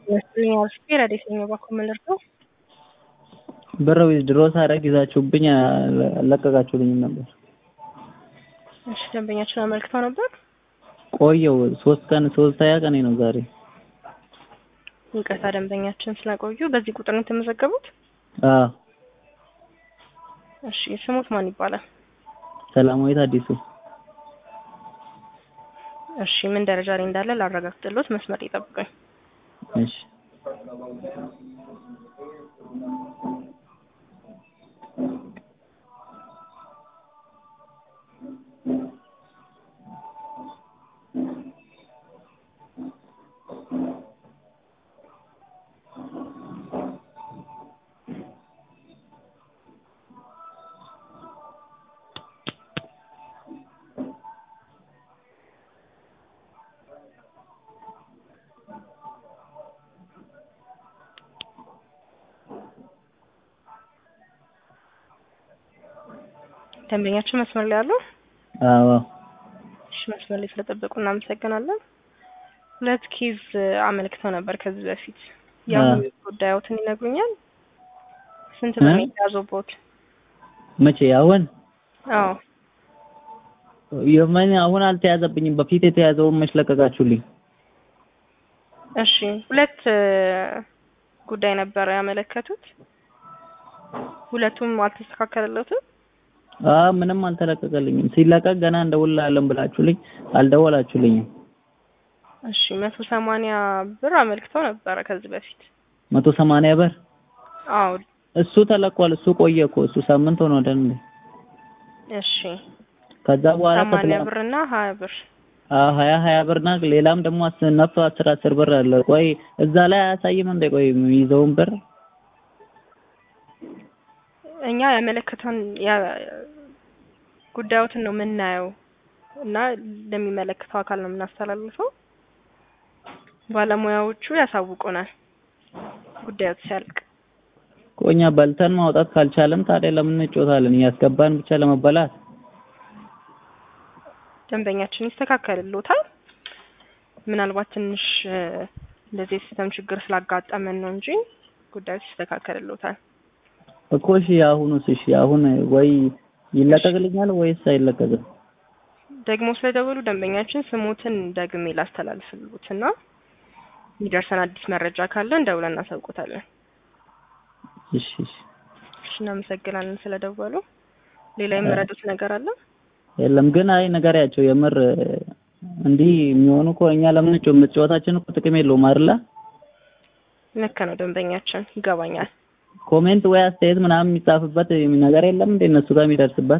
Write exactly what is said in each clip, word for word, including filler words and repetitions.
ይመስለኛል ስፔር አዲስኛው ባኮመለር ነው ብር ዊዝድሮ ሳደርግ ይዛችሁብኝ አለቀቃችሁልኝም ነበር። እሺ ደንበኛችን አመልክተው ነበር። ቆየው ሶስት ቀን ሶስት ሃያ ቀን ነው ዛሬ። ይቅርታ ደንበኛችን ስለቆዩ በዚህ ቁጥር ነው የተመዘገቡት? አዎ። እሺ ስሙት ማን ይባላል? ሰላማዊት አዲሱ። እሺ ምን ደረጃ ላይ እንዳለ ላረጋግጥልዎት መስመር ይጠብቁኝ። እሺ ደንበኛችን መስመር ላይ አሉ? አዎ። እሺ መስመር ላይ ስለጠበቁ እናመሰግናለን። ሁለት ኬዝ አመልክተው ነበር ከዚህ በፊት ያው ጉዳዮትን ይነግሩኛል? ስንት ብር ነው የተያዘውት? መቼ አሁን? አዎ የማን አሁን አልተያዘብኝም። በፊት የተያዘውን መች ለቀቃችሁልኝ? እሺ ሁለት ጉዳይ ነበር ያመለከቱት። ሁለቱም አልተስተካከለለትም? አዎ ምንም አልተለቀቀልኝም። ሲለቀቅ ገና እንደውልልሃለን ብላችሁልኝ አልደወላችሁልኝም። እሺ መቶ ሰማንያ ብር አመልክተው ነበር ከዚህ በፊት። መቶ ሰማንያ ብር? አዎ እሱ ተለቋል። እሱ ቆየ እኮ እሱ ሳምንት ሆኖ አይደል? እሺ ከዛ በኋላ ሰማንያ ብርና ሀያ ብር አዎ ሀያ ሀያ ብርና ሌላም ደግሞ ነፍቶ አስር አስር ብር አለ። ቆይ እዛ ላይ አያሳይም እንደ ቆይ የሚይዘውን ብር እኛ ያመለከተን ጉዳዮትን ነው የምናየው እና ለሚመለከተው አካል ነው የምናስተላልፈው። ባለሙያዎቹ ያሳውቁናል ጉዳዩ ሲያልቅ። ቆኛ በልተን ማውጣት ካልቻለም ታዲያ ለምን እንጮታለን? ያስገባን ብቻ ለመበላት። ደንበኛችን ይስተካከልልዎታል። ምናልባት ትንሽ እንደዚህ ሲስተም ችግር ስላጋጠመን ነው እንጂ ጉዳዩ ይስተካከልልዎታል። እኮ እሺ አሁንስ እሺ አሁን ወይ ይለቀቅልኛል ወይስ አይለቀቅም? ደግሞ ስለደወሉ ደንበኛችን ስሙትን ደግሜ ላስተላልፍልዎትና ይደርሰን አዲስ መረጃ ካለ እንደውለን እናሳውቆታለን። እሺ እሺ እናመሰግናለን ስለደወሉ። ሌላ የምረዱት ነገር አለ? የለም ግን አይ ነገርያቸው የምር እንዲህ የሚሆኑ እኮ እኛ ለምን ጮህ መጫወታችን እኮ ጥቅም የለውም አይደል? ልክ ነው ደንበኛችን ይገባኛል። ኮሜንት ወይ አስተያየት ምናምን የሚጻፍበት ነገር የለም እንደ እነሱ ጋር የሚደርስበት?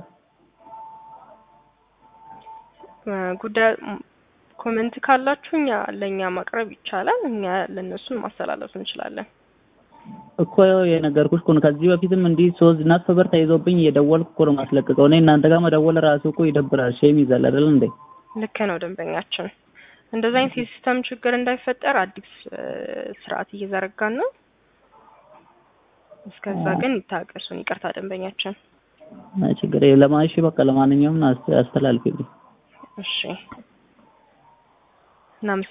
ጉዳይ ኮሜንት ካላችሁ እኛ ለኛ ማቅረብ ይቻላል። እኛ ለነሱን ማስተላለፍ እንችላለን። እኮ የነገርኩሽ እኮ ከዚህ በፊትም እንዲህ ሶስት ነፍ ብር ተይዞብኝ እየደወልኩ እኮ ነው ማስለቀቀው። እኔ እናንተ ጋር መደወል ራሱ እኮ ይደብራል። ሼም ይዛል አይደል እንዴ? ልክ ነው ደንበኛችን። እንደዛ አይነት ሲስተም ችግር እንዳይፈጠር አዲስ ስርዓት እየዘረጋን ነው። እስከዛ ግን ይታገሱን። ይቅርታ ደንበኛችን። አይ ችግር የለማሽ በቃ ለማንኛውም አስተላልፊልኝ። እሺ እናም